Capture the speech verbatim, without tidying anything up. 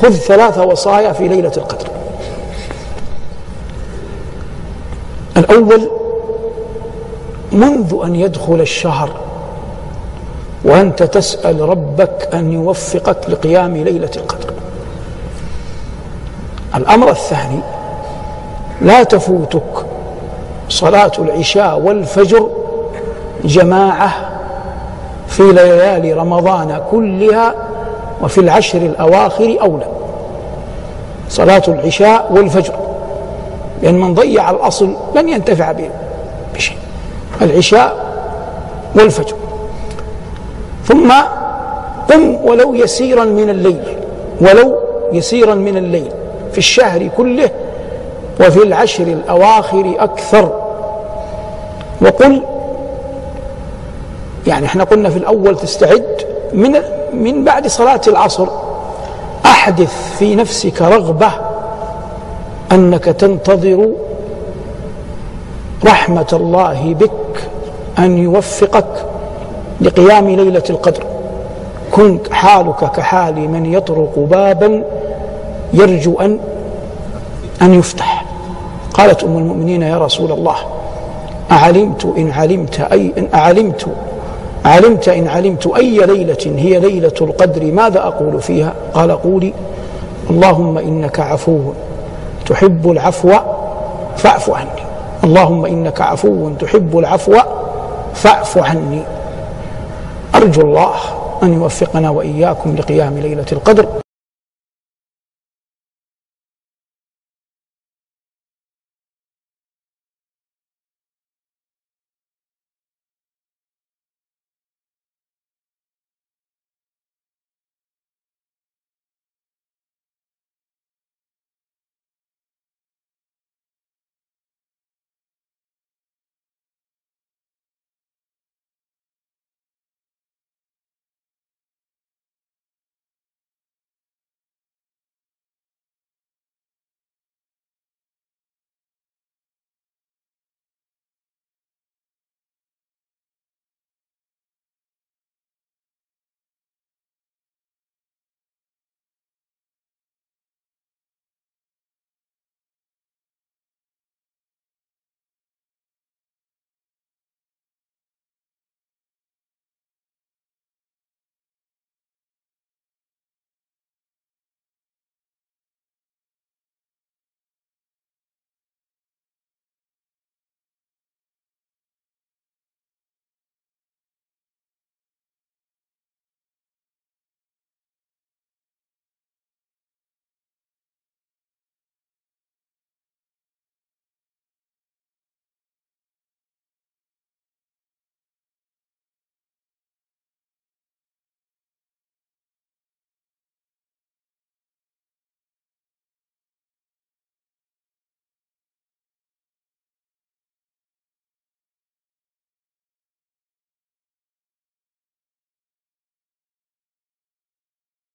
خذ ثلاث وصايا في ليلة القدر. الأول: منذ أن يدخل الشهر وأنت تسأل ربك أن يوفقك لقيام ليلة القدر. الأمر الثاني: لا تفوتك صلاة العشاء والفجر جماعة في ليالي رمضان كلها وفي العشر الأواخر أولى. صلاة العشاء والفجر، لأن من ضيع الأصل لن ينتفع بشيء. العشاء والفجر. ثم قم ولو يسيرا من الليل، ولو يسيرا من الليل في الشهر كله وفي العشر الأواخر أكثر. وقل، يعني احنا قلنا في الأول تستعد من من بعد صلاة العصر، أحدث في نفسك رغبة أنك تنتظر رحمة الله بك أن يوفقك لقيام ليلة القدر. كن حالك كحال من يطرق بابا يرجو أن أن يفتح. قالت أم المؤمنين: يا رسول الله، أعلمت إن علمت أي إن أعلمت علمت إن علمت أي ليلة هي ليلة القدر ماذا أقول فيها؟ قال: قولي: اللهم إنك عفو تحب العفو فاعف عني. اللهم إنك عفو تحب العفو فاعف عني. أرجو الله أن يوفقنا وإياكم لقيام ليلة القدر.